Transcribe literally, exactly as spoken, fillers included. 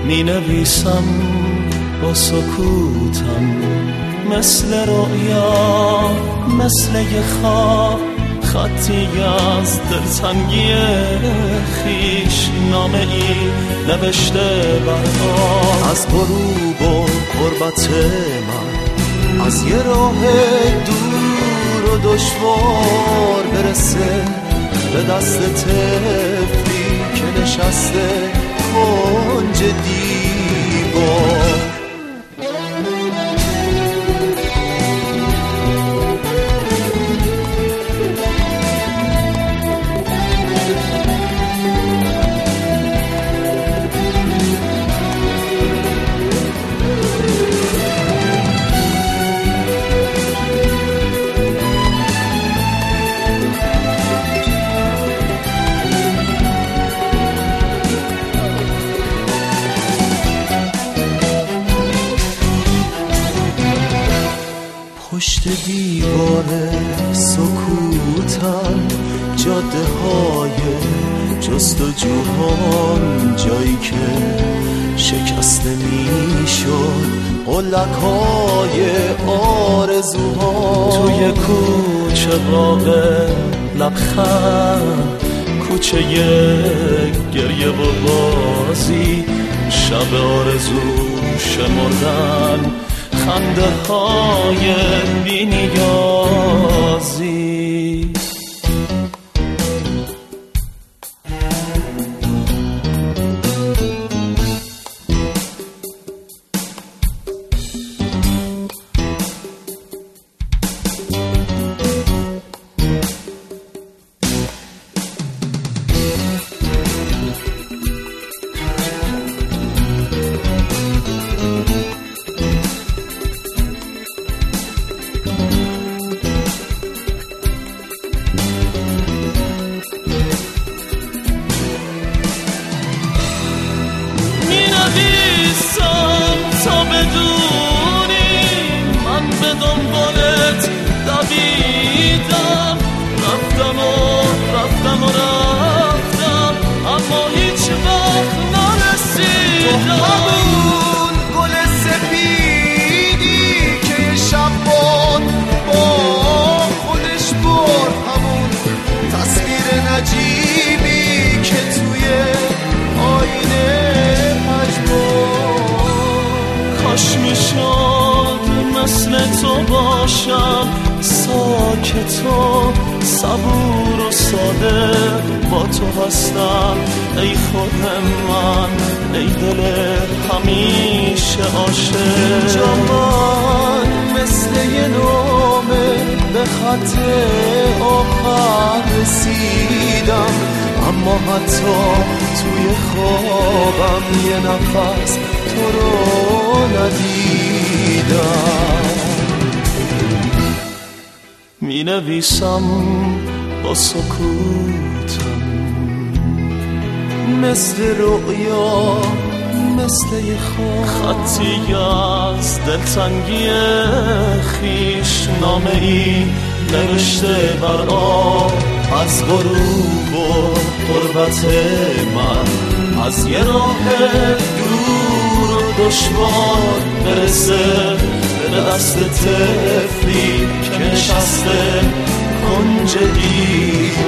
می نویسم با سکوتم، مثل رؤیا، مثل یه خواب، خطی از دلتنگی خیش، نامه ای نوشته برها از غروب و غربت من، از یه راه دور و دشوار برسه به دست طفلی که نشسته کنج دیوار. پشت دیوار سکوتم، جاده های جستجوهام، جایی که شکسته می شد قلک های آرزوها. توی کوچه باغ لبخند، کوچه گریه و بازی، شب آرزو شمردن، خنده های بی نیازی. تا بدونی من به دنبالت دویدم، رفتم و رفتم و رفتم، اما هیچ وقت نرسیدم. تو همون گل سپیدی که شب باد با خودش برد، همون تصویر نجیبی که توی آینه کاش میشد مثل تو باشم، ساکت و صبور و ساده با تو هستم. ای خود من، ای دل همیشه عاشق. اینجا من مثل یه نامه به خط آخر رسیدم، اما حتی توی خوابم یه نفس تو رو ندیدم. می نویسم با سکوتم، مثل رؤیا، مثل یه خواب، خطی از دلتنگی خیش، نامه ای نوشته بر آب از غروب و غربت من، از یه راه دور و دشوار برسه به دست طفلی که نشسته کنج دیوار.